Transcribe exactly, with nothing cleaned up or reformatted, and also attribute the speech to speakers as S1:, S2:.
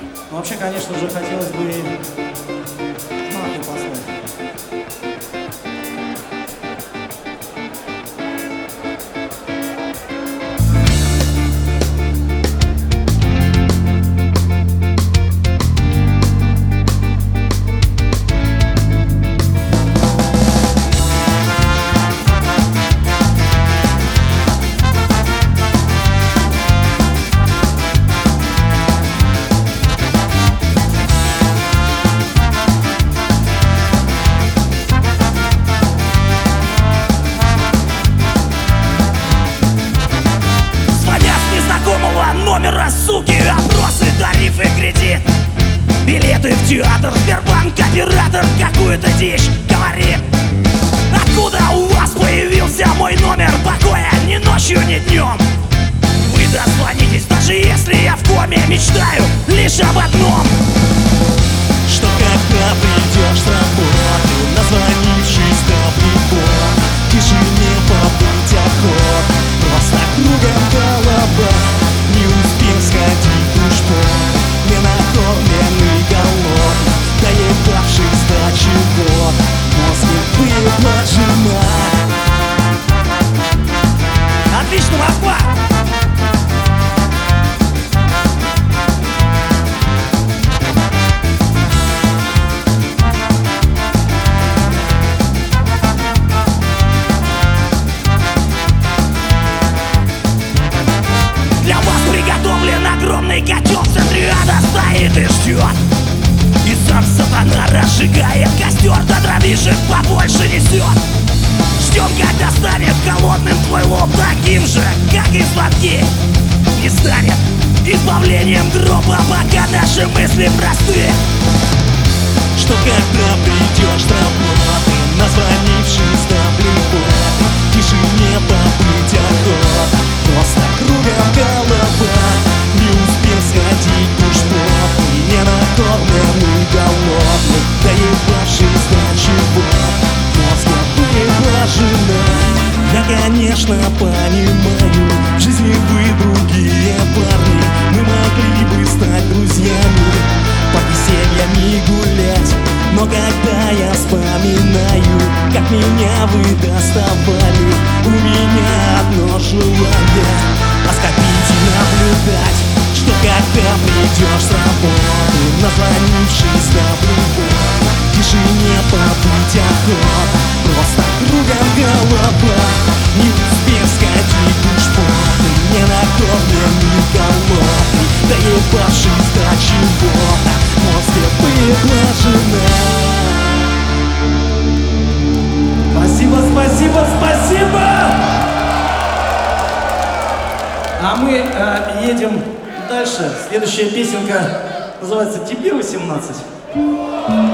S1: Но вообще, конечно же, хотелось бы и знаки поставить.
S2: Номера, суки, опросы, тарифы, кредит, билеты в театр, Сбербанк, оператор, какую-то дичь говорит. Откуда у вас появился мой номер? Покоя ни ночью, ни днем. Вы дозвонитесь, даже если я в коме, мечтаю лишь об одном:
S3: что когда придешь с работы, назвонившись далеко, в тишине побыть охот, просто кругом голова. Не успел сходить в душ-пол, не накормленный, голодный, доебавшись до чего, после выпла жена.
S2: Отлично, Москва! Огромный котел в центре ада стоит и ждет. И сам сатана разжигает костер, до дровишек побольше несет. Ждем, когда станет холодным твой лоб, таким же, как и звонки. Не станет избавлением гроба, пока наши мысли просты.
S3: Что когда придешь с работы, назвонившись далеко, в тишине побыть охот, просто кругом голова. Не успел сходить в душ-пол, не накормленный, голодный, доебавшись до чего, мозга выпла жена. Я, конечно, понимаю, в жизни вы другие парни, мы могли бы стать друзьями, по весельям и гулять. Но когда я вспоминаю, как меня вы доставали, у меня одно желание — оскопить и наблюдать. Что когда придешь с работы, назвонившись далеко, в тишине побыть охот, просто кругом голова. Не успел сходить в душ-пол, не накормленный, голодный, доебавшись до чего-то, после выпла жена.
S1: Спасибо, спасибо, спасибо! А мы э, едем дальше. Следующая песенка называется «Тебе восемнадцать».